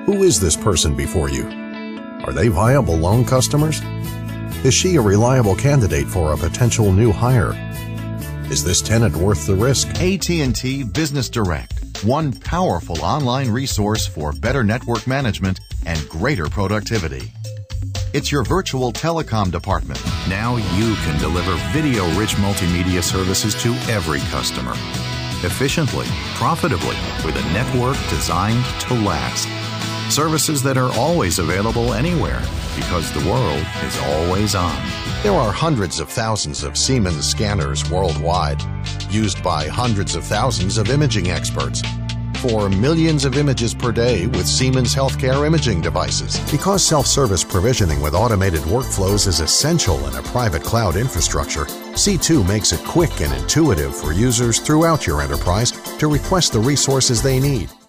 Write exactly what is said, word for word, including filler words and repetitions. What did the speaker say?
Who is this person before you? Are they viable loan customers? Is she a reliable candidate for a potential new hire? Is this tenant worth the risk? A T and T Business Direct, one powerful online resource for better network management and greater productivity. It's your virtual telecom department. Now you can deliver video-rich multimedia services to every customer. Efficiently, profitably, with a network designed to last. Services that are always available anywhere, because the world is always on. There are hundreds of thousands of Siemens scanners worldwide, used by hundreds of thousands of imaging experts, for millions of images per day with Siemens Healthcare imaging devices. Because self-service provisioning with automated workflows is essential in a private cloud infrastructure, C two makes it quick and intuitive for users throughout your enterprise to request the resources they need.